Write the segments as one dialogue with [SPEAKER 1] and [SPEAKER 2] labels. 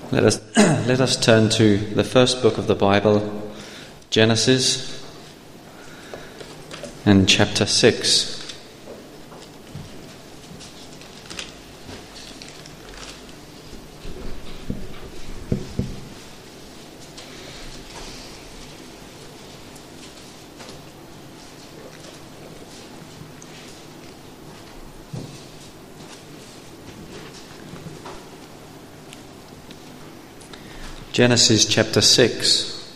[SPEAKER 1] Let us turn to the first book of the Bible, Genesis, and chapter 6. Genesis chapter 6.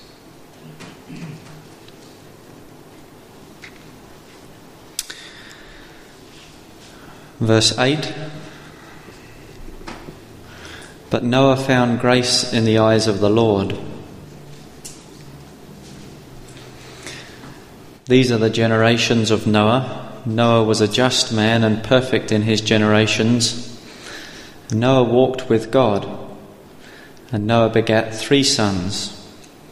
[SPEAKER 1] Verse 8. But Noah found grace in the eyes of the Lord. These are the generations of Noah. Noah was a just man and perfect in his generations. Noah walked with God. And Noah begat 3 sons.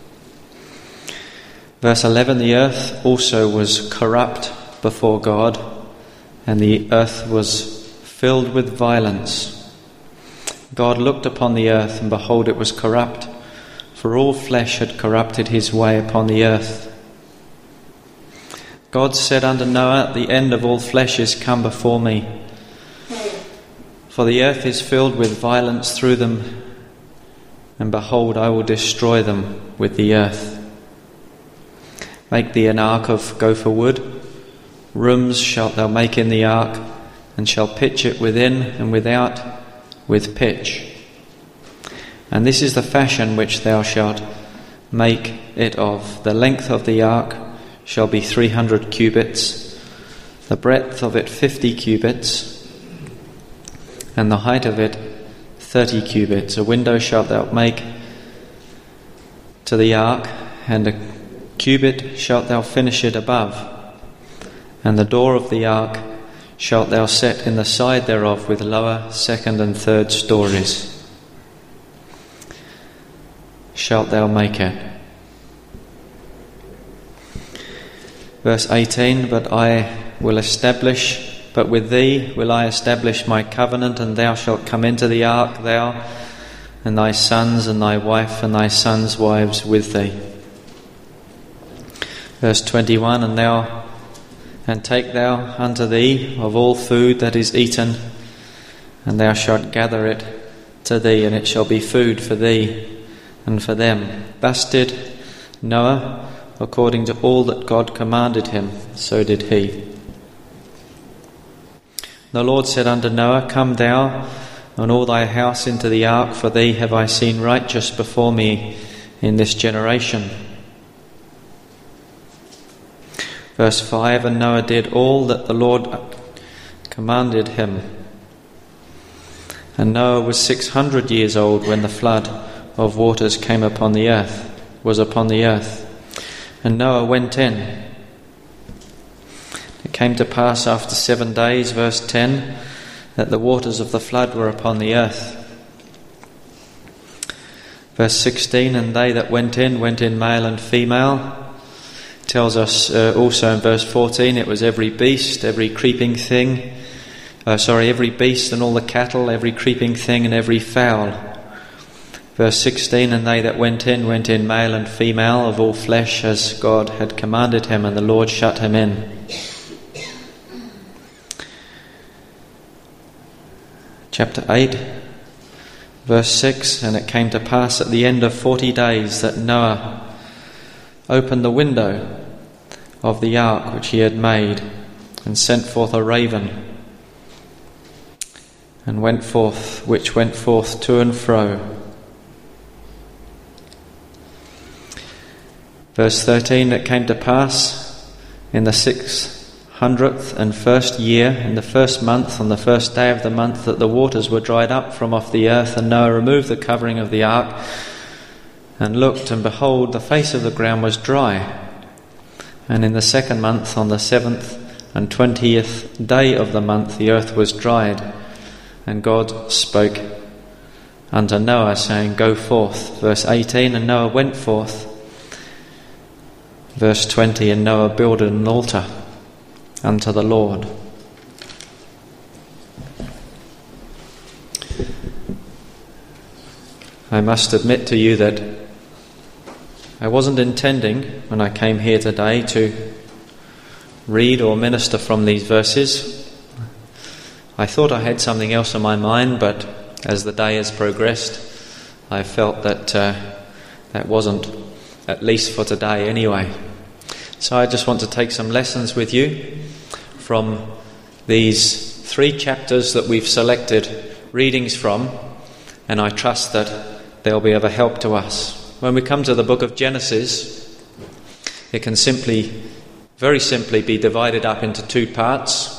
[SPEAKER 1] Verse 11, the earth also was corrupt before God, and the earth was filled with violence. God looked upon the earth, and behold, it was corrupt, for all flesh had corrupted his way upon the earth. God said unto Noah, the end of all flesh is come before me, for the earth is filled with violence through them, and behold, I will destroy them with the earth. Make thee an ark of gopher wood. Rooms shalt thou make in the ark, and shall pitch it within and without with pitch. And this is the fashion which thou shalt make it of. The length of the ark shall be 300 cubits, the breadth of it 50 cubits, and the height of it 30 cubits. A window shalt thou make to the ark, and a cubit shalt thou finish it above. And the door of the ark shalt thou set in the side thereof with lower, second, and third stories. Shalt thou make it. Verse 18, But with thee will I establish my covenant, and thou shalt come into the ark, thou and thy sons and thy wife and thy sons' wives with thee. Verse 21, And take thou unto thee of all food that is eaten, and thou shalt gather it to thee, and it shall be food for thee and for them. Thus did Noah, according to all that God commanded him, so did he. The Lord said unto Noah, Come thou and all thy house into the ark, for thee have I seen righteous before me in this generation. Verse 5, And Noah did all that the Lord commanded him. And Noah was 600 years old when the flood of waters was upon the earth. And Noah went in. It came to pass after 7 days, verse 10, that the waters of the flood were upon the earth. Verse 16, And they that went in male and female. It tells us also in verse 14, it was every beast, every creeping thing, every beast and all the cattle, every creeping thing and every fowl. Verse 16, And they that went in male and female of all flesh, as God had commanded him, and the Lord shut him in. Chapter 8, verse 6, And it came to pass at the end of 40 days that Noah opened the window of the ark which he had made, and sent forth a raven, which went forth to and fro. Verse 13, It came to pass in the 601st year, in the first month, on the first day of the month, that the waters were dried up from off the earth, and Noah removed the covering of the ark, and looked, and behold, the face of the ground was dry. And in the 2nd month, on the 7th and 20th day of the month, the earth was dried. And God spoke unto Noah, saying, Go forth. Verse 18, And Noah went forth. Verse 20, And Noah builded an altar unto the Lord. I must admit to you that I wasn't intending, when I came here today, to read or minister from these verses. I thought I had something else in my mind, but as the day has progressed, I felt that that wasn't, at least for today anyway. So I just want to take some lessons with you from these 3 chapters that we've selected readings from, and I trust that they'll be of a help to us. When we come to the book of Genesis, it can very simply be divided up into 2 parts.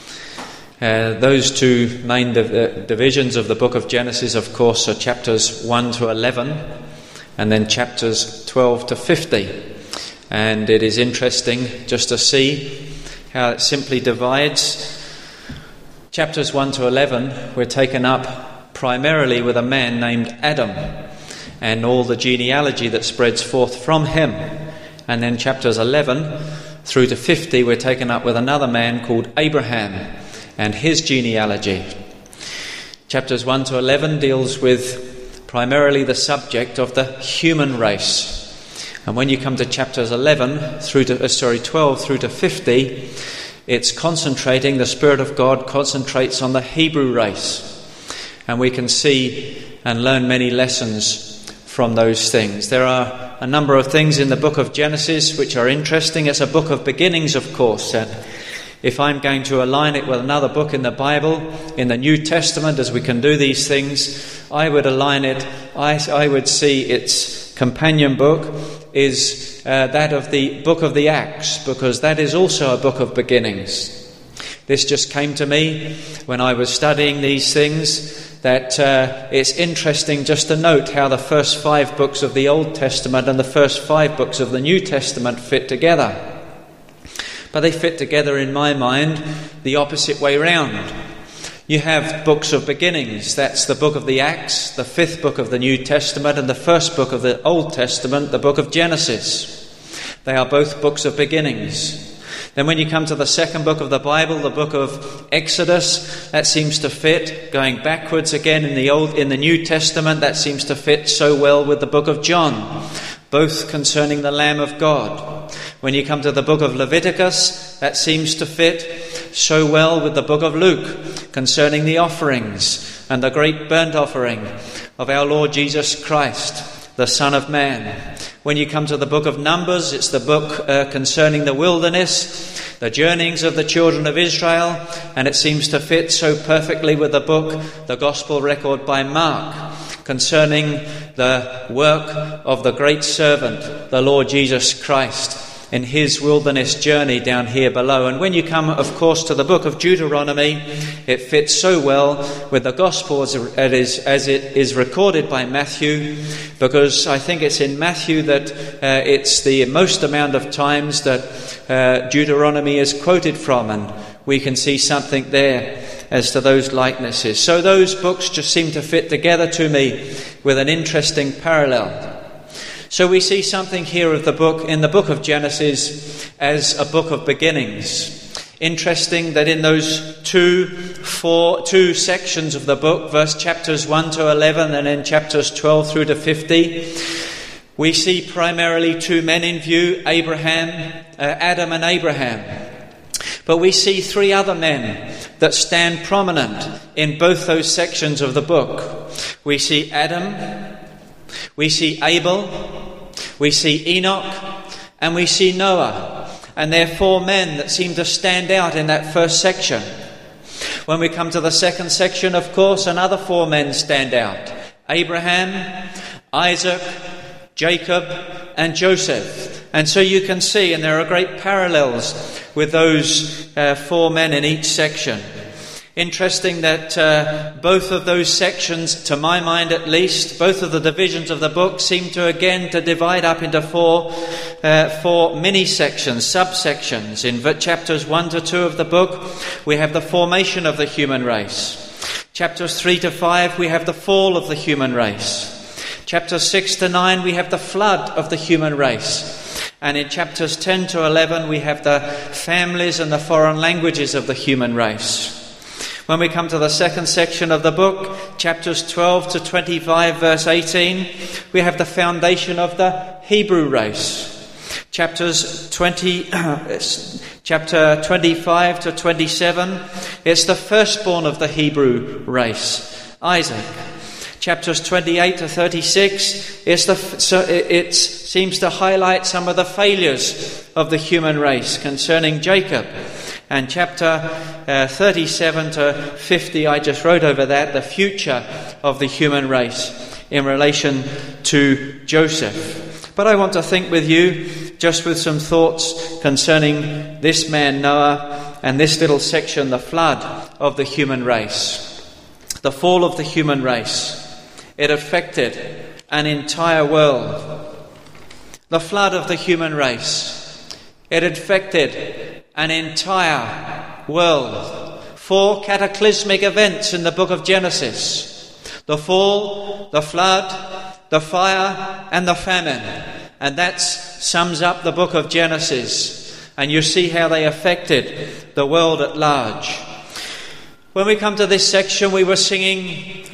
[SPEAKER 1] Those 2 main divisions of the book of Genesis, of course, are chapters 1 to 11 and then chapters 12 to 50. And it is interesting just to see how it simply divides. Chapters 1 to 11 were taken up primarily with a man named Adam and all the genealogy that spreads forth from him. And then chapters 11 through to 50 were taken up with another man called Abraham and his genealogy. Chapters 1 to 11 deals with primarily the subject of the human race. And when you come to chapters 12 through to 50, it's concentrating, the Spirit of God concentrates on the Hebrew race. And we can see and learn many lessons from those things. There are a number of things in the book of Genesis which are interesting. It's a book of beginnings, of course, and if I'm going to align it with another book in the Bible, in the New Testament, as we can do these things, I would align it, I would see its companion book is that of the book of the Acts, because that is also a book of beginnings. This just came to me when I was studying these things, that it's interesting just to note how the first 5 books of the Old Testament and the first 5 books of the New Testament fit together. But they fit together, in my mind, the opposite way round. You have books of beginnings. That's the book of the Acts, the 5th book of the New Testament, and the first book of the Old Testament, the book of Genesis. They are both books of beginnings. Then when you come to the 2nd book of the Bible, the book of Exodus, that seems to fit. Going backwards again in the New Testament, that seems to fit so well with the book of John, both concerning the Lamb of God. When you come to the book of Leviticus, that seems to fit so well with the book of Luke, concerning the offerings and the great burnt offering of our Lord Jesus Christ, the Son of Man. When you come to the book of Numbers, it's the book concerning the wilderness, the journeyings of the children of Israel, and it seems to fit so perfectly with the book, the Gospel record by Mark, concerning the work of the great servant, the Lord Jesus Christ, in his wilderness journey down here below. And when you come, of course, to the book of Deuteronomy, it fits so well with the Gospel as it is recorded by Matthew, because I think it's in Matthew that it's the most amount of times that Deuteronomy is quoted from, and we can see something there as to those likenesses. So those books just seem to fit together to me with an interesting parallel. So we see something here of the book, in the book of Genesis, as a book of beginnings. Interesting that in those two sections of the book, chapters 1 to 11 and then chapters 12 through to 50, we see primarily 2 men in view, Adam and Abraham. But we see 3 other men that stand prominent in both those sections of the book. We see Adam, we see Abel, we see Enoch, and we see Noah. And there are 4 men that seem to stand out in that first section. When we come to the second section, of course, another 4 men stand out. Abraham, Isaac, Jacob, and Joseph. And so you can see, and there are great parallels with those 4 men in each section. Interesting that both of those sections, to my mind at least, both of the divisions of the book seem to divide up into 4 mini sections, subsections. In chapters 1 to 2 of the book, we have the formation of the human race. Chapters 3 to 5, we have the fall of the human race. Chapters 6 to 9, we have the flood of the human race. And in chapters 10 to 11, we have the families and the foreign languages of the human race. When we come to the second section of the book, chapters 12 to 25, verse 18, we have the foundation of the Hebrew race. Chapter 25 to 27, it's the firstborn of the Hebrew race, Isaac. Chapters 28 to 36, it seems to highlight some of the failures of the human race concerning Jacob. And chapter 37 to 50, I just wrote over that, the future of the human race in relation to Joseph. But I want to think with you just with some thoughts concerning this man Noah and this little section, the flood of the human race. The fall of the human race. It affected an entire world. The flood of the human race. It affected an entire world. 4 cataclysmic events in the book of Genesis. The fall, the flood, the fire, and the famine. And that sums up the book of Genesis. And you see how they affected the world at large. When we come to this section, we were singing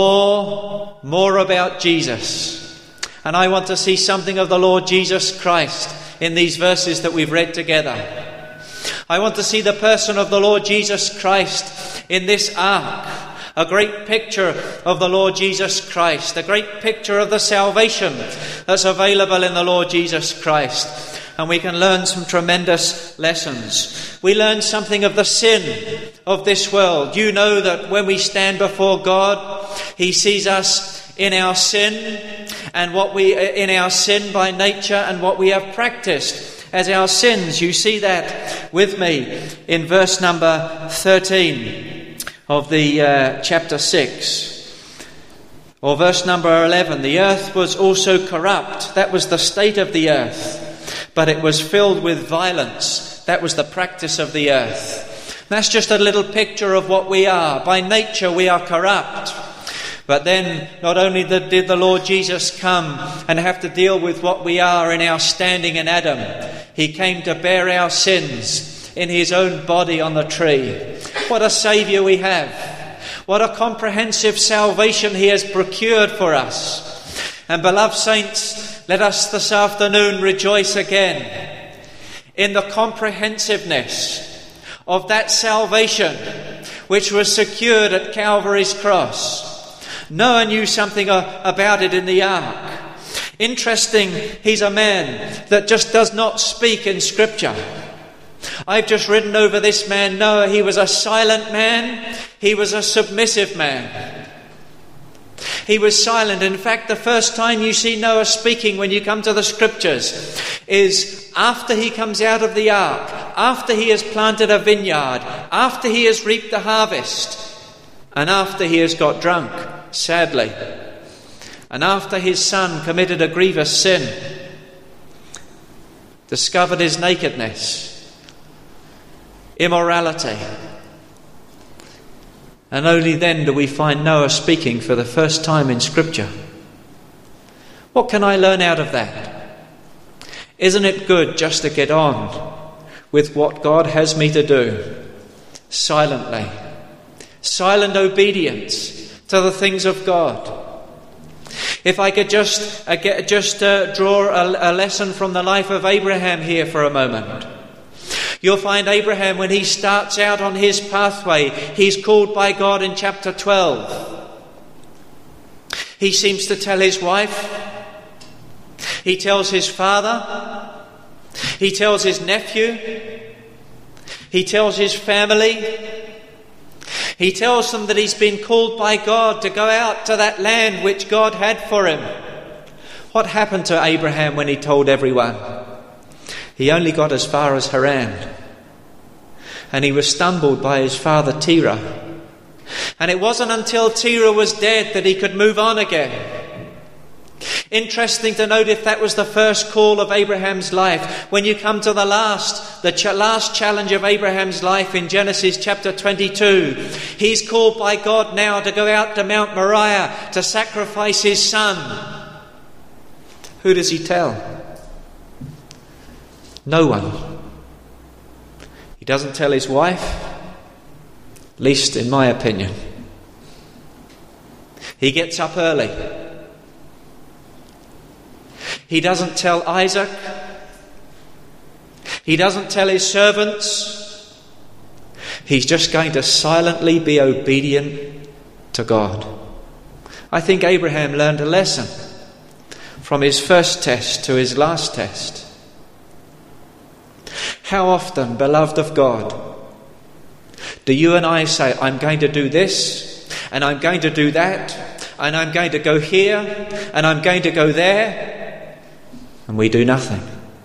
[SPEAKER 1] more about Jesus. And I want to see something of the Lord Jesus Christ in these verses that we've read together. I want to see the person of the Lord Jesus Christ in this ark. A great picture of the Lord Jesus Christ. A great picture of the salvation that's available in the Lord Jesus Christ. And we can learn some tremendous lessons. We learn something of the sin of this world. You know that when we stand before God, He sees us in our sin and in our sin by nature and what we have practiced as our sins. You see that with me in verse number 13 of the chapter 6. Or verse number 11. The earth was also corrupt. That was the state of the earth. But it was filled with violence. That was the practice of the earth. That's just a little picture of what we are. By nature we are corrupt. But then not only did the Lord Jesus come and have to deal with what we are in our standing in Adam, He came to bear our sins in His own body on the tree. What a Saviour we have. What a comprehensive salvation He has procured for us. And beloved saints, let us this afternoon rejoice again in the comprehensiveness of that salvation which was secured at Calvary's cross. Noah knew something about it in the ark. Interesting, he's a man that just does not speak in Scripture. I've just written over this man Noah. He was a silent man. He was a submissive man. He was silent. In fact, the first time you see Noah speaking when you come to the Scriptures is after he comes out of the ark, after he has planted a vineyard, after he has reaped the harvest, and after he has got drunk, sadly, and after his son committed a grievous sin, discovered his nakedness, immorality. And only then do we find Noah speaking for the first time in Scripture. What can I learn out of that? Isn't it good just to get on with what God has me to do? Silently. Silent obedience to the things of God. If I could just draw a lesson from the life of Abraham here for a moment. You'll find Abraham, when he starts out on his pathway, he's called by God in chapter 12. He seems to tell his wife, he tells his father, he tells his nephew, he tells his family, he tells them that he's been called by God to go out to that land which God had for him. What happened to Abraham when he told everyone? He only got as far as Haran. And he was stumbled by his father Terah. And it wasn't until Terah was dead that he could move on again. Interesting to note if that was the first call of Abraham's life. When you come to the last challenge of Abraham's life in Genesis chapter 22, he's called by God now to go out to Mount Moriah to sacrifice his son. Who does he tell? No one. He doesn't tell his wife. at least in my opinion. He gets up early. He doesn't tell Isaac. He doesn't tell his servants. He's just going to silently be obedient to God. I think Abraham learned a lesson from his first test to his last test. How often, beloved of God, do you and I say, I'm going to do this, and I'm going to do that, and I'm going to go here, and I'm going to go there, and we do nothing?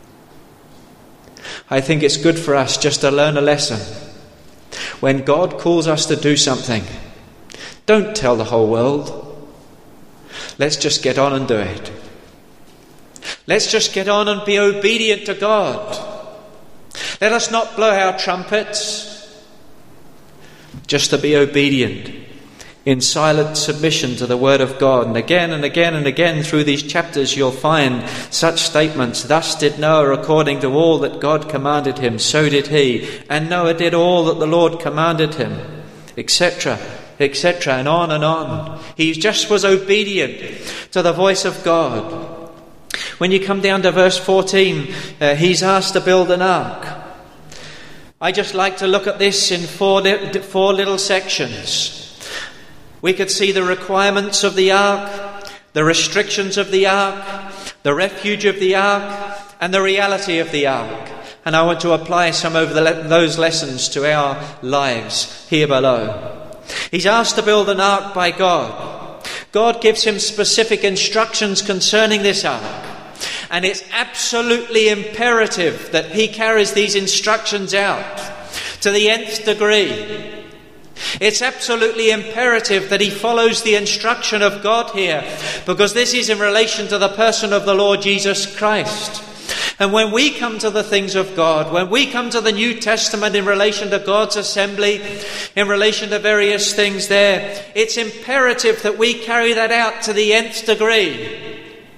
[SPEAKER 1] I think it's good for us just to learn a lesson. When God calls us to do something, don't tell the whole world. Let's just get on and do it. Let's just get on and be obedient to God. Let us not blow our trumpets. Just to be obedient in silent submission to the Word of God. And again and again and again through these chapters you'll find such statements. Thus did Noah according to all that God commanded him, so did he. And Noah did all that the Lord commanded him, etc., etc., and on and on. He just was obedient to the voice of God. When you come down to verse 14, he's asked to build an ark. I just like to look at this in four little sections. We could see the requirements of the ark, the restrictions of the ark, the refuge of the ark, and the reality of the ark. And I want to apply some of those lessons to our lives here below. He's asked to build an ark by God. God gives him specific instructions concerning this ark. And it's absolutely imperative that he carries these instructions out to the nth degree. It's absolutely imperative that he follows the instruction of God here, because this is in relation to the person of the Lord Jesus Christ. And when we come to the things of God, when we come to the New Testament in relation to God's assembly, in relation to various things there, it's imperative that we carry that out to the nth degree.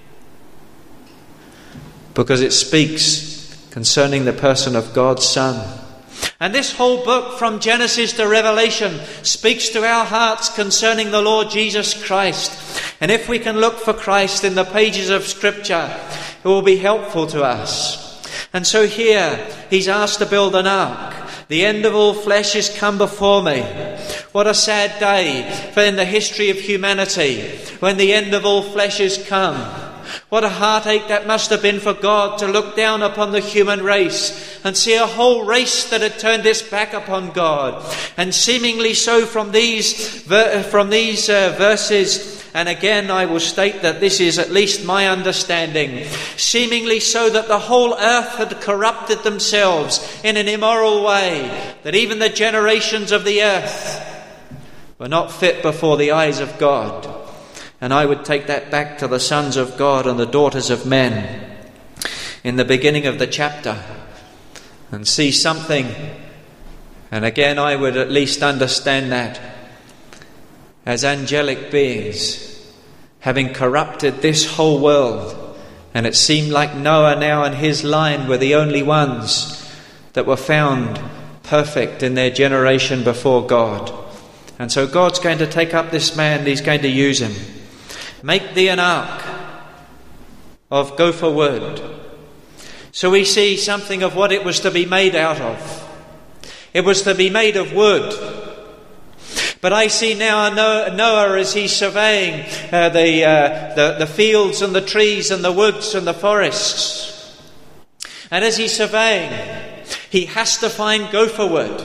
[SPEAKER 1] Because it speaks concerning the person of God's Son. And this whole book from Genesis to Revelation speaks to our hearts concerning the Lord Jesus Christ. And if we can look for Christ in the pages of Scripture, it will be helpful to us. And so here, he's asked to build an ark. The end of all flesh is come before me. What a sad day for in the history of humanity, when the end of all flesh is come. What a heartache that must have been for God to look down upon the human race and see a whole race that had turned its back upon God. And seemingly so from these verses, and again I will state that this is at least my understanding, seemingly so that the whole earth had corrupted themselves in an immoral way, that even the generations of the earth were not fit before the eyes of God. And I would take that back to the sons of God and the daughters of men in the beginning of the chapter and see something. And again, I would at least understand that as angelic beings, having corrupted this whole world. And it seemed like Noah now and his line were the only ones that were found perfect in their generation before God. And so God's going to take up this man, he's going to use him. Make thee an ark of gopher wood. So we see something of what it was to be made out of. It was to be made of wood. But I see now Noah as he's surveying the fields and the trees and the woods and the forests. And as he's surveying, he has to find gopher wood.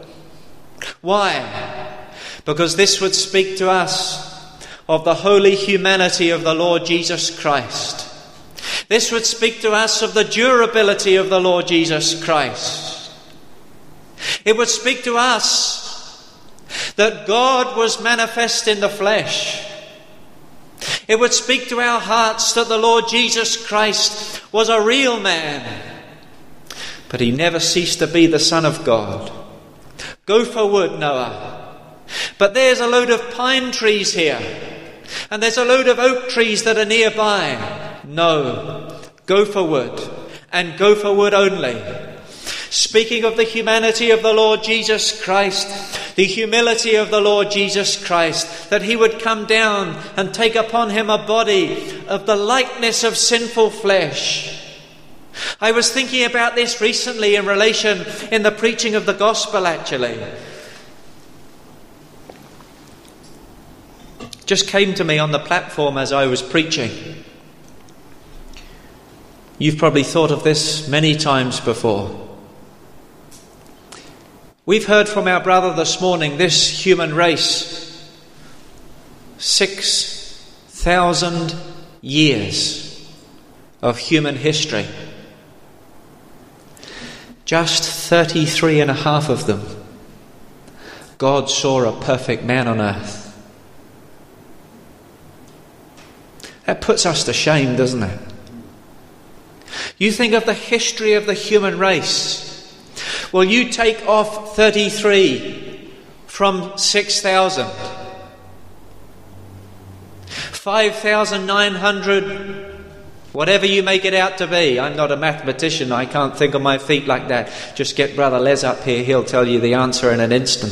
[SPEAKER 1] Why? Because this would speak to us of the holy humanity of the Lord Jesus Christ. This would speak to us of the durability of the Lord Jesus Christ. It would speak to us that God was manifest in the flesh. It would speak to our hearts that the Lord Jesus Christ was a real man, but he never ceased to be the Son of God. Gopher wood, Noah. But there's a load of pine trees here. And there's a load of oak trees that are nearby. No, gopher wood, and gopher wood only. Speaking of the humanity of the Lord Jesus Christ, The humility of the Lord Jesus Christ, that he would come down and take upon him a body of the likeness of sinful flesh. I was thinking about this recently in relation in the preaching of the gospel, actually. Just came to me on the platform as I was preaching. You've probably thought of this many times before. We've heard from our brother this morning, this human race, 6,000 years of human history. Just 33 and a half of them, God saw a perfect man on earth. That puts us to shame, doesn't it? You think of the history of the human race. Well, you take off 33 from 6,000. 5,900, whatever you make it out to be. I'm not a mathematician. I can't think on my feet like that. Just get Brother Les up here. He'll tell you the answer in an instant.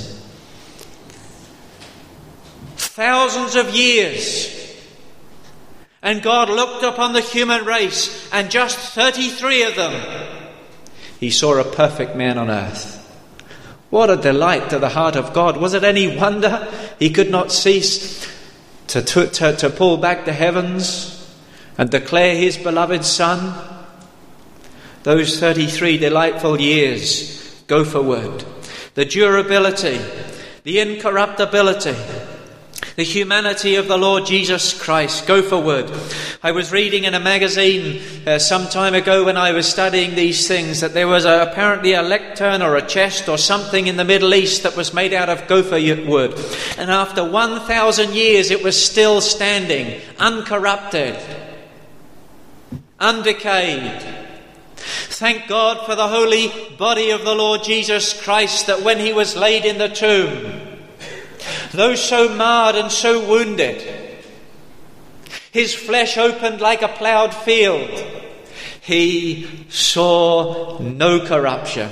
[SPEAKER 1] Thousands of years. And God looked upon the human race, and just 33 of them, he saw a perfect man on earth. What a delight to the heart of God. Was it any wonder he could not cease to pull back the heavens and declare his beloved Son? Those 33 delightful years go forward. The durability, the incorruptibility, the humanity of the Lord Jesus Christ go forward. I was reading in a magazine some time ago when I was studying these things that there was apparently a lectern or a chest or something in the Middle East that was made out of gopher wood. And after 1,000 years it was still standing, uncorrupted, undecayed. Thank God for the holy body of the Lord Jesus Christ, that when he was laid in the tomb, though so marred and so wounded, his flesh opened like a ploughed field, he saw no corruption.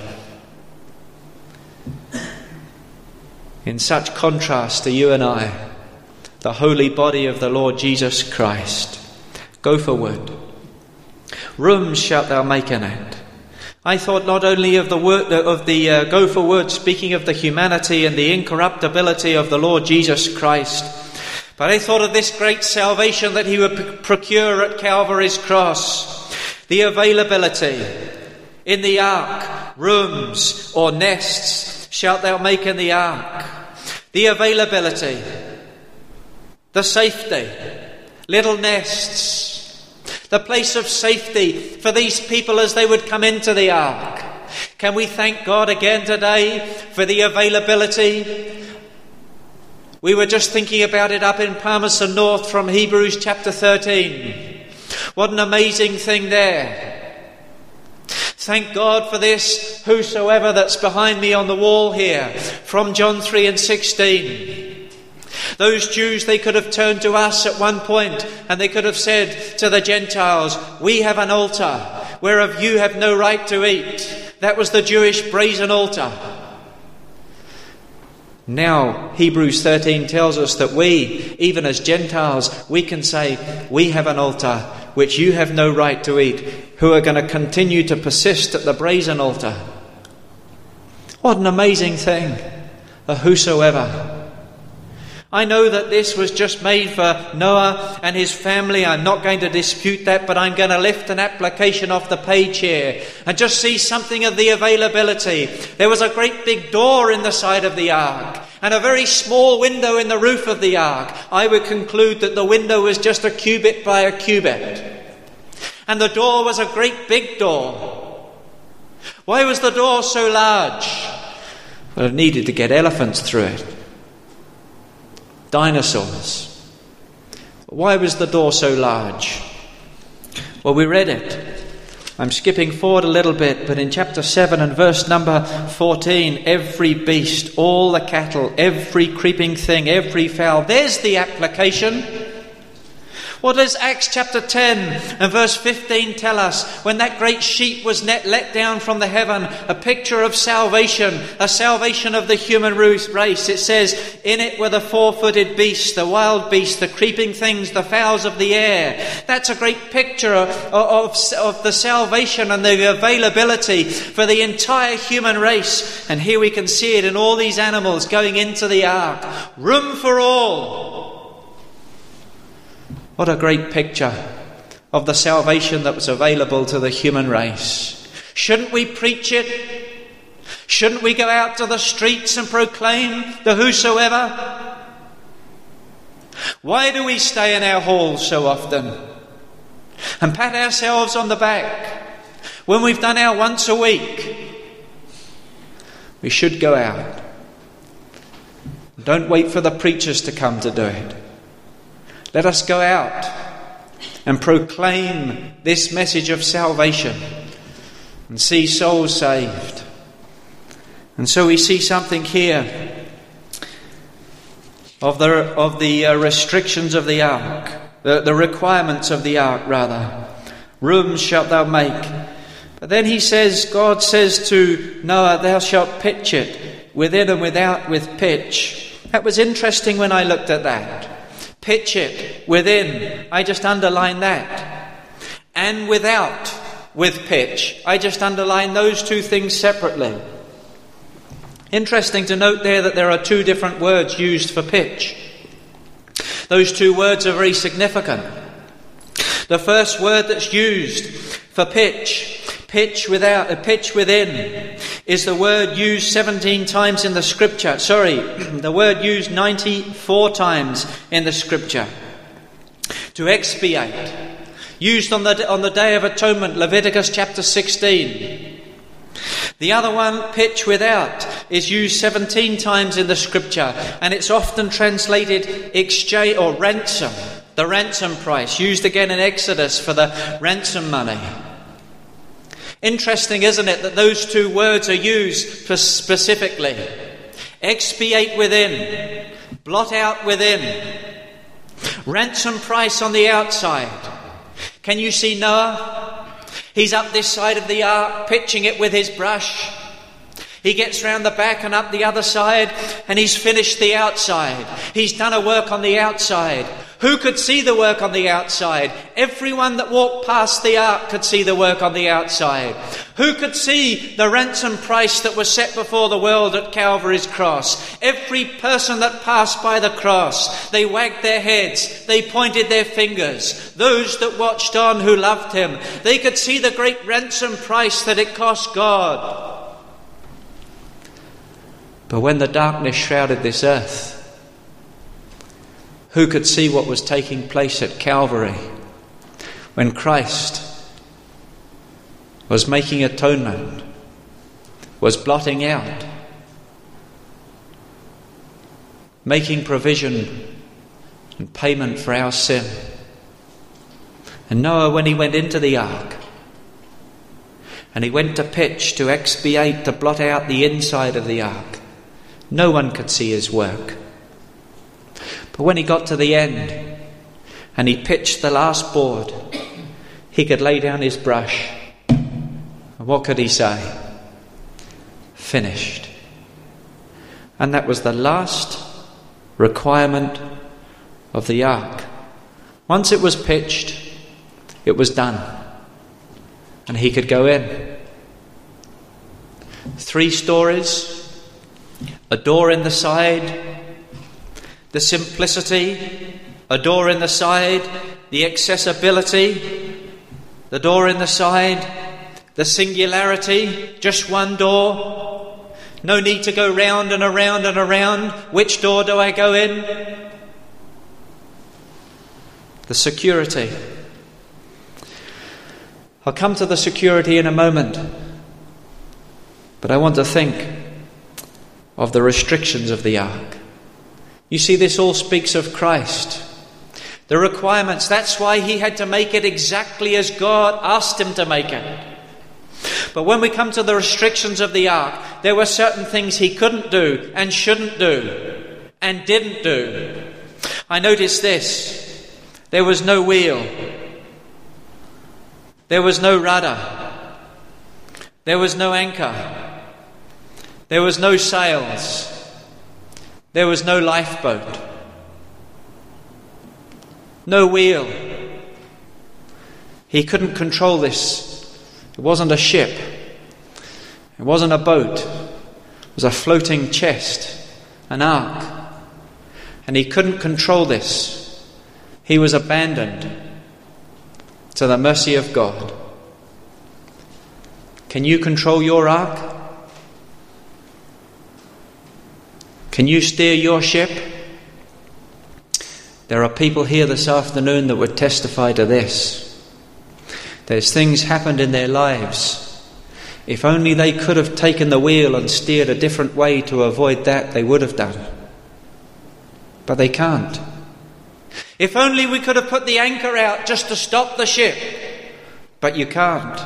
[SPEAKER 1] In such contrast to you and I, the holy body of the Lord Jesus Christ. Go forward. Rooms shalt thou make in it. I thought not only of the word of the go forward, speaking of the humanity and the incorruptibility of the Lord Jesus Christ, but I thought of this great salvation that he would procure at Calvary's cross. The availability in the ark, rooms or nests shalt thou make in the ark. The availability, the safety, little nests, the place of safety for these people as they would come into the ark. Can we thank God again today for the availability? We were just thinking about it up in Palmerston North from Hebrews chapter 13. What an amazing thing there. Thank God for this whosoever that's behind me on the wall here from John 3 and 16. Those Jews, they could have turned to us at one point and they could have said to the Gentiles, we have an altar whereof you have no right to eat. That was the Jewish brazen altar. Now Hebrews 13 tells us that we, even as Gentiles, we can say, we have an altar which you have no right to eat, who are going to continue to persist at the brazen altar. What an amazing thing, a whosoever. I know that this was just made for Noah and his family. I'm not going to dispute that, but I'm going to lift an application off the page here and just see something of the availability. There was a great big door in the side of the ark and a very small window in the roof of the ark. I would conclude that the window was just a cubit by a cubit. And the door was a great big door. Why was the door so large? Well, it needed to get elephants through it. Dinosaurs. Why was the door so large? Well, we read it. I'm skipping forward a little bit, but in chapter 7 and verse number 14, every beast, all the cattle, every creeping thing, every fowl. There's the application. What does Acts chapter 10 and verse 15 tell us? When that great sheet was let down from the heaven, a picture of salvation, a salvation of the human race. It says, in it were the four-footed beasts, the wild beasts, the creeping things, the fowls of the air. That's a great picture of the salvation and the availability for the entire human race. And here we can see it in all these animals going into the ark. Room for all. What a great picture of the salvation that was available to the human race. Shouldn't we preach it? Shouldn't we go out to the streets and proclaim the whosoever? Why do we stay in our halls so often and pat ourselves on the back when we've done our once a week? We should go out. Don't wait for the preachers to come to do it. Let us go out and proclaim this message of salvation and see souls saved. And so we see something here of the restrictions of the ark, the requirements of the ark rather. Rooms shalt thou make. But then God says to Noah, thou shalt pitch it within and without with pitch. That was interesting when I looked at that. Pitch it within, I just underline that. And without with pitch, I just underline those two things separately. Interesting to note there that there are two different words used for pitch. Those two words are very significant. The first word that's used for pitch within, is the word used 17 times in the scripture. The word used 94 times in the scripture. To expiate. Used on the Day of Atonement, Leviticus chapter 16. The other one, pitch without, is used 17 times in the scripture, and it's often translated exchange or ransom. The ransom price, used again in Exodus for the ransom money. Interesting, isn't it, that those two words are used specifically. Expiate within, blot out within, ransom price on the outside. Can you see Noah? He's up this side of the ark, pitching it with his brush. He gets round the back and up the other side, and he's finished the outside. He's done a work on the outside. Who could see the work on the outside? Everyone that walked past the ark could see the work on the outside. Who could see the ransom price that was set before the world at Calvary's cross? Every person that passed by the cross, they wagged their heads, they pointed their fingers. Those that watched on who loved him, they could see the great ransom price that it cost God. But when the darkness shrouded this earth, who could see what was taking place at Calvary when Christ was making atonement, was blotting out, making provision and payment for our sin? And Noah, when he went into the ark and he went to pitch, to expiate, to blot out the inside of the ark, no one could see his work. But when he got to the end and he pitched the last board, he could lay down his brush. And what could he say? Finished. And that was the last requirement of the ark. Once it was pitched, it was done. And he could go in. 3 stories, a door in the side, the simplicity, a door in the side, the accessibility, the door in the side, the singularity, just one door, no need to go round and around and around. Which door do I go in? The security. I'll come to the security in a moment, but I want to think of the restrictions of the ark. You see, this all speaks of Christ. The requirements, that's why he had to make it exactly as God asked him to make it. But when we come to the restrictions of the ark, there were certain things he couldn't do and shouldn't do and didn't do. I noticed this. There was no wheel. There was no rudder. There was no anchor. There was no sails. There was no lifeboat. No wheel. He couldn't control this. It wasn't a ship. It wasn't a boat. It was a floating chest, an ark. And he couldn't control this. He was abandoned to the mercy of God. Can you control your ark? Can you steer your ship? There are people here this afternoon that would testify to this. There's things happened in their lives. If only they could have taken the wheel and steered a different way to avoid that, they would have done. But they can't. If only we could have put the anchor out just to stop the ship. But you can't.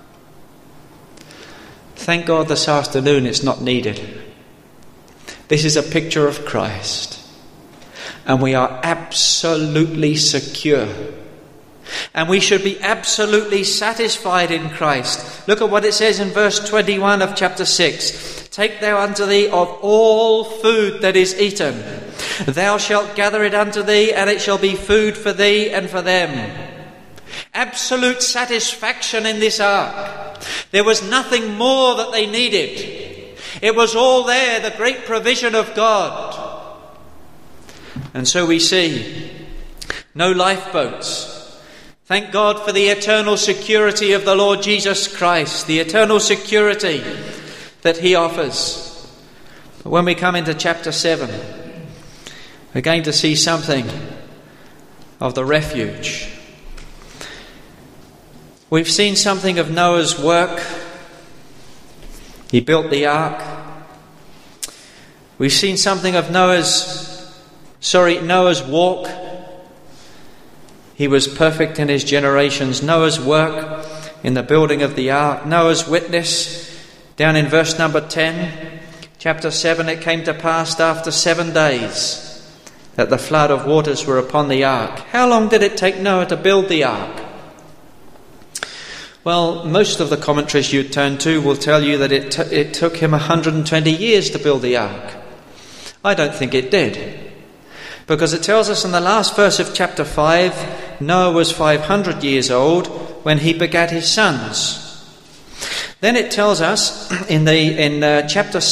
[SPEAKER 1] Thank God this afternoon it's not needed. This is a picture of Christ. And we are absolutely secure. And we should be absolutely satisfied in Christ. Look at what it says in verse 21 of chapter 6. Take thou unto thee of all food that is eaten. Thou shalt gather it unto thee, and it shall be food for thee and for them. Absolute satisfaction in this ark. There was nothing more that they needed. It was all there, the great provision of God. And so we see no lifeboats. Thank God for the eternal security of the Lord Jesus Christ, the eternal security that he offers. But when we come into chapter 7, we're going to see something of the refuge. We've seen something of Noah's work. He built the ark. We've seen something of Noah's walk. He was perfect in his generations. Noah's work in the building of the ark. Noah's witness down in verse number 10, chapter 7, it came to pass after 7 days that the flood of waters were upon the ark. How long did it take Noah to build the ark? Well, most of the commentaries you turn to will tell you that it took him 120 years to build the ark. I don't think it did. Because it tells us in the last verse of chapter 5, Noah was 500 years old when he begat his sons. Then it tells us in chapter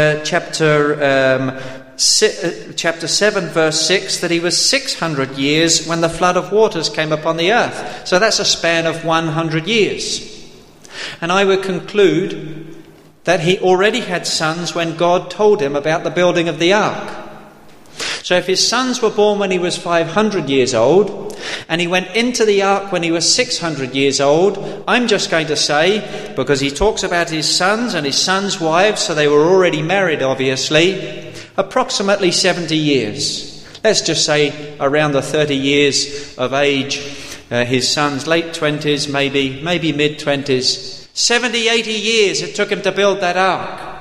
[SPEAKER 1] 7 verse 6 that he was 600 years when the flood of waters came upon the earth. So that's a span of 100 years. And I would conclude that he already had sons when God told him about the building of the ark. So if his sons were born when he was 500 years old, and he went into the ark when he was 600 years old, I'm just going to say, because he talks about his sons and his sons' wives, so they were already married obviously, approximately 70 years. Let's just say around the 30 years of age, his sons, late 20s, maybe mid-20s. 70, 80 years it took him to build that ark.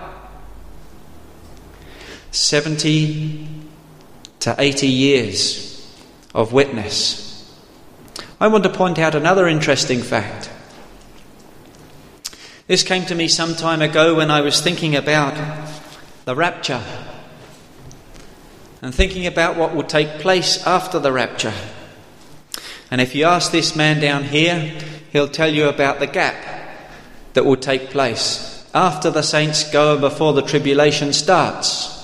[SPEAKER 1] 70 to 80 years of witness. I want to point out another interesting fact. This came to me some time ago when I was thinking about the rapture and thinking about what would take place after the rapture. And if you ask this man down here, he'll tell you about the gap that will take place after the saints go and before the tribulation starts.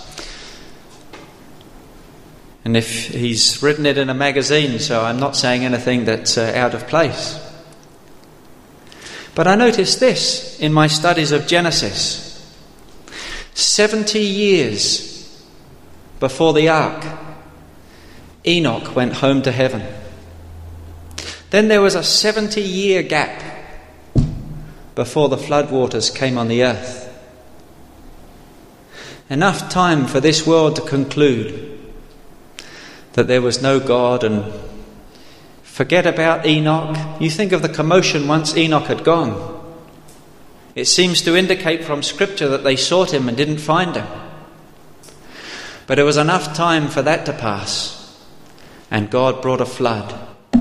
[SPEAKER 1] And if he's written it in a magazine, so I'm not saying anything that's out of place. But I noticed this in my studies of Genesis. 70 years before the ark, Enoch went home to heaven. Then there was a 70-year gap before the floodwaters came on the earth. Enough time for this world to conclude that there was no God, and forget about Enoch. You think of the commotion once Enoch had gone. It seems to indicate from Scripture that they sought him and didn't find him. But it was enough time for that to pass, and God brought a flood.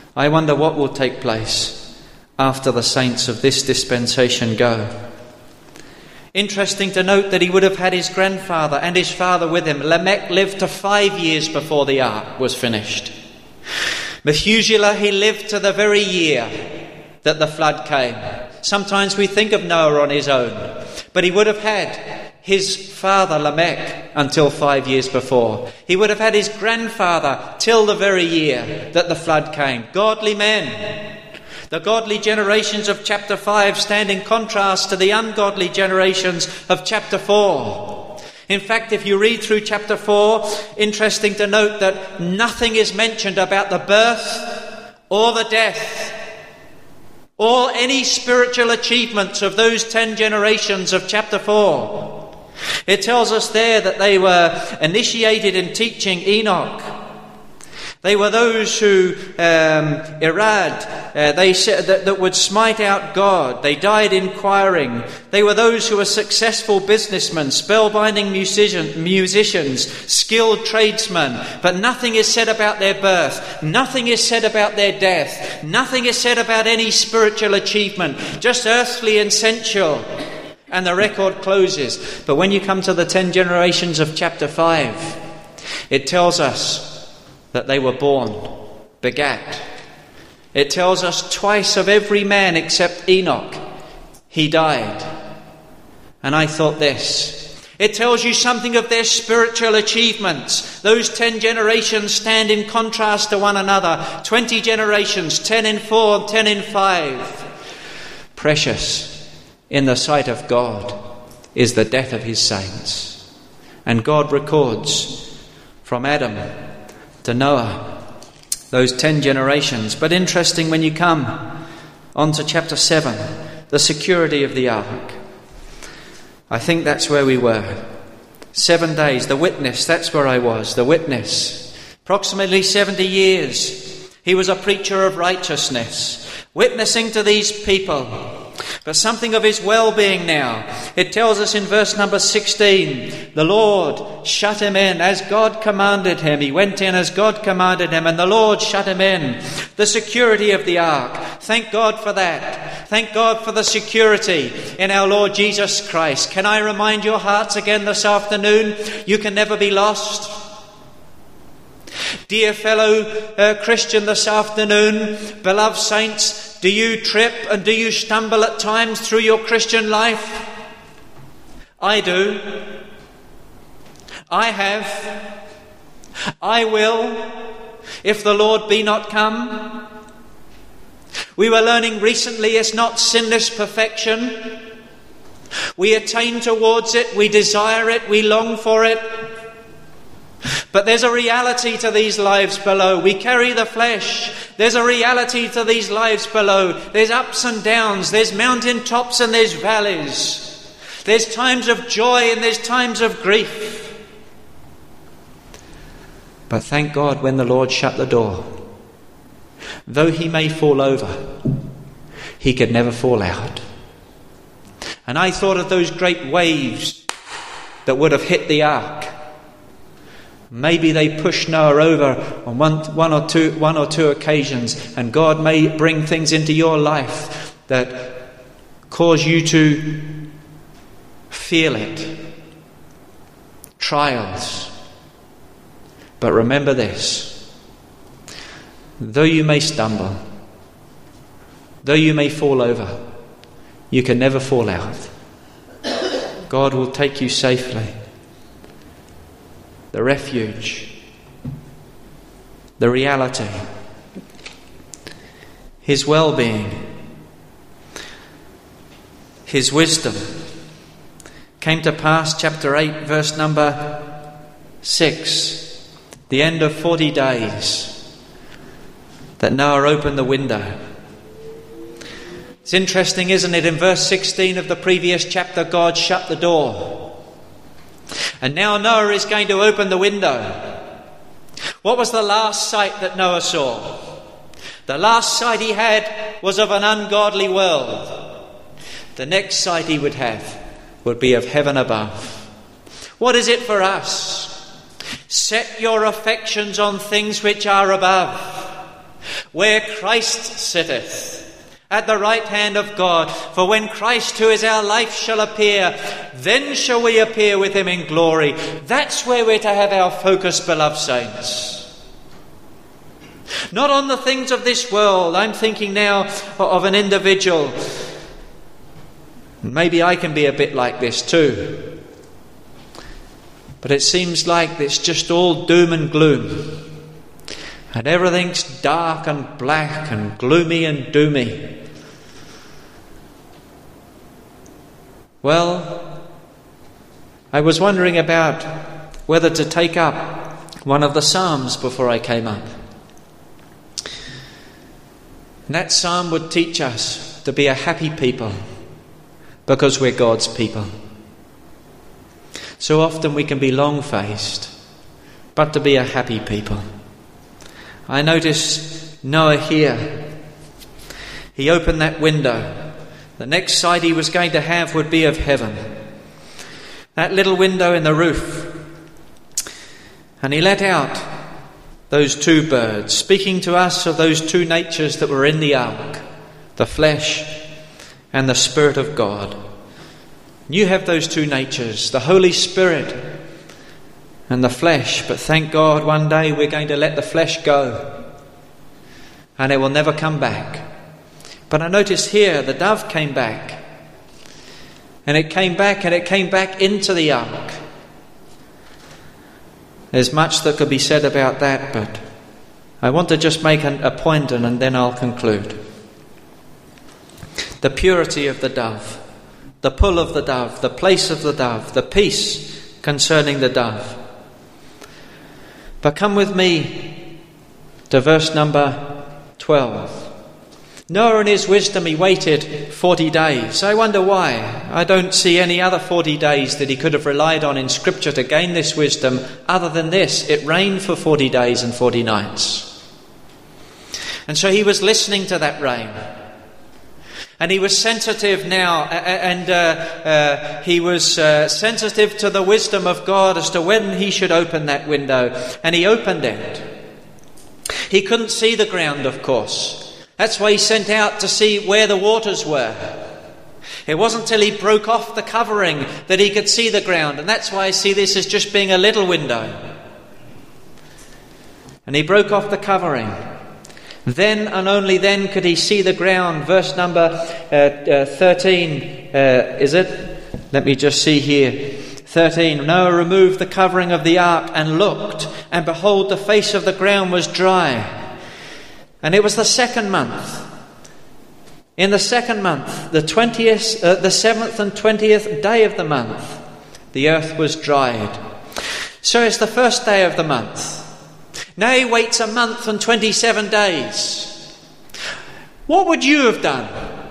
[SPEAKER 1] I wonder what will take place after the saints of this dispensation go. Interesting to note that he would have had his grandfather and his father with him. Lamech lived to 5 years before the ark was finished. Methuselah, he lived to the very year that the flood came. Sometimes we think of Noah on his own, but he would have had his father Lamech until 5 years before. He would have had his grandfather till the very year that the flood came. Godly men. The godly generations of chapter 5 stand in contrast to the ungodly generations of chapter 4. In fact, if you read through chapter 4, interesting to note that nothing is mentioned about the birth or the death or any spiritual achievements of those 10 generations of chapter 4. It tells us there that they were initiated in teaching Enoch. They were those who, they said that would smite out God. They died inquiring. They were those who were successful businessmen, spellbinding musicians, skilled tradesmen. But nothing is said about their birth. Nothing is said about their death. Nothing is said about any spiritual achievement. Just earthly and sensual. And the record closes. But when you come to the 10 generations of chapter 5, it tells us that they were born, begat. It tells us twice of every man except Enoch, he died. And I thought this. It tells you something of their spiritual achievements. Those 10 generations stand in contrast to one another. 20 generations, 10 in 4, 10 in 5. Precious in the sight of God is the death of his saints. And God records from Adam to Noah, those 10 generations. But interesting when you come on to chapter 7, the security of the ark. I think that's where we were. 7 days, the witness, that's where I was, the witness. Approximately 70 years, he was a preacher of righteousness, witnessing to these people. But something of his well-being now. It tells us in verse number 16, the Lord shut him in as God commanded him. He went in as God commanded him, and the Lord shut him in. The security of the ark. Thank God for that. Thank God for the security in our Lord Jesus Christ. Can I remind your hearts again this afternoon, you can never be lost. Dear fellow Christian this afternoon, beloved saints, do you trip and do you stumble at times through your Christian life? I do. I have. I will, if the Lord be not come. We were learning recently it's not sinless perfection. We attain towards it, we desire it, we long for it. But there's a reality to these lives below. We carry the flesh. There's a reality to these lives below. There's ups and downs. There's mountain tops and there's valleys. There's times of joy and there's times of grief. But thank God when the Lord shut the door. Though he may fall over, he could never fall out. And I thought of those great waves that would have hit the ark. Maybe they pushed Noah over on one or two occasions, and God may bring things into your life that cause you to feel it. Trials. But remember this. Though you may stumble, though you may fall over, you can never fall out. God will take you safely. The refuge, the reality, his well-being, his wisdom came to pass, chapter 8, verse number 6, the end of 40 days, that Noah opened the window. It's interesting, isn't it? In verse 16 of the previous chapter, God shut the door. And now Noah is going to open the window. What was the last sight that Noah saw? The last sight he had was of an ungodly world. The next sight he would have would be of heaven above. What is it for us? Set your affections on things which are above. where Christ sitteth at the right hand of God. For when Christ, who is our life, shall appear, then shall we appear with him in glory. That's where we're to have our focus, beloved saints. Not on the things of this world. I'm thinking now of an individual. Maybe I can be a bit like this too. But it seems like it's just all doom and gloom. And everything's dark and black and gloomy and doomy. Well, I was wondering about whether to take up one of the Psalms before I came up. And that psalm would teach us to be a happy people because we're God's people. So often we can be long-faced, but to be a happy people. I notice Noah here. He opened that window. The next sight he was going to have would be of heaven. That little window in the roof. And he let out those two birds, speaking to us of those two natures that were in the ark, the flesh and the Spirit of God. You have those two natures, the Holy Spirit and the flesh, but thank God one day we're going to let the flesh go and it will never come back. But I notice here the dove came back, and it came back into the ark. There's much that could be said about that, but I want to just make a point and then I'll conclude. The purity of the dove, the pull of the dove, the place of the dove, the peace concerning the dove. But come with me to verse number 12. Noah in his wisdom, he waited 40 days. I wonder why. I don't see any other 40 days that he could have relied on in Scripture to gain this wisdom other than this. It rained for 40 days and 40 nights. And so he was listening to that rain. And he was sensitive now, and he was sensitive to the wisdom of God as to when he should open that window. And he opened it. He couldn't see the ground, of course. That's why he sent out to see where the waters were. It wasn't till he broke off the covering that he could see the ground. And that's why I see this as just being a little window. And he broke off the covering. Then and only then could he see the ground. Verse number 13, is it? Let me just see here. 13, Noah removed the covering of the ark and looked, and behold, the face of the ground was dry. And it was the second month. In the second month, the 7th and 20th day of the month, the earth was dried. So it's the first day of the month. Now he waits a month and 27 days. What would you have done?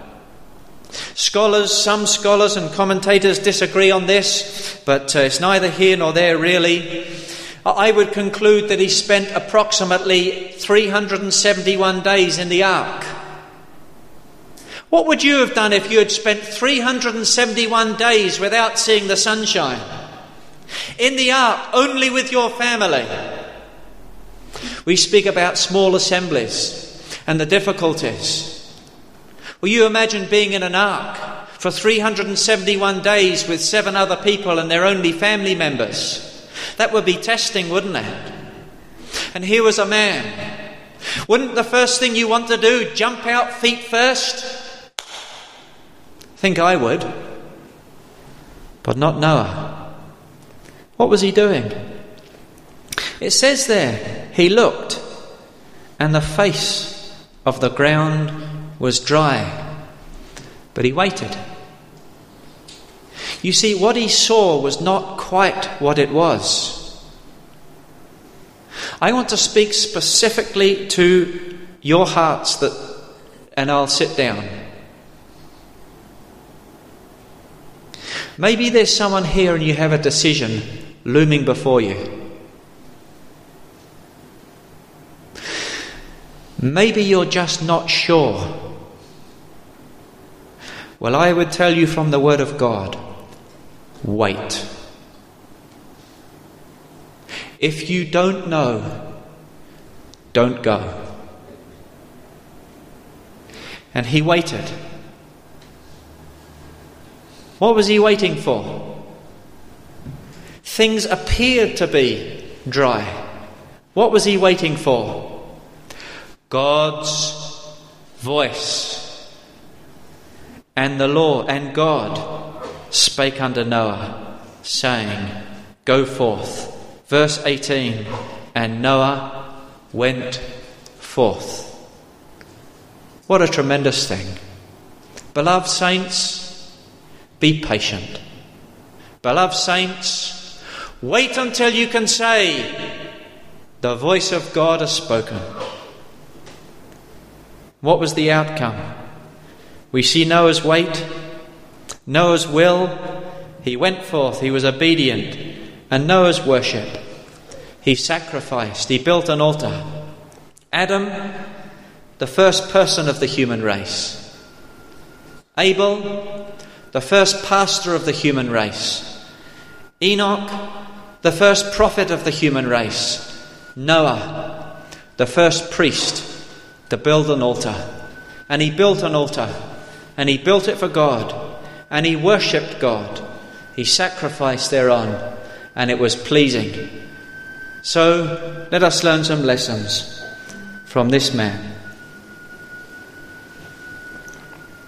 [SPEAKER 1] Some scholars and commentators disagree on this, but it's neither here nor there really. I would conclude that he spent approximately 371 days in the ark. What would you have done if you had spent 371 days without seeing the sunshine? In the ark, only with your family. We speak about small assemblies and the difficulties. Will you imagine being in an ark for 371 days with 7 other people and their only family members? That would be testing, wouldn't it? And here was a man. Wouldn't the first thing you want to do jump out feet first? Think I would. But not Noah. What was he doing? It says there, he looked, and the face of the ground was dry. But he waited. You see, what he saw was not quite what it was. I want to speak specifically to your hearts, and I'll sit down. Maybe there's someone here and you have a decision looming before you. Maybe you're just not sure. Well, I would tell you from the Word of God, wait. If you don't know, don't go. and he waited. What was he waiting for? Things appeared to be dry. What was he waiting for? God's voice. And the Lord and God spake unto Noah, saying, Go forth. Verse 18, and Noah went forth. What a tremendous thing. Beloved saints, be patient. Beloved saints, wait until you can say, the voice of God has spoken. What was the outcome? We see Noah's wait, Noah's will. He went forth, he was obedient. And Noah's worship. He sacrificed, he built an altar. Adam, the first person of the human race. Abel, the first pastor of the human race. Enoch, the first prophet of the human race. Noah, the first priest to build an altar. And he built an altar. And he built it for God. And he worshipped God. He sacrificed thereon. And it was pleasing. So let us learn some lessons from this man.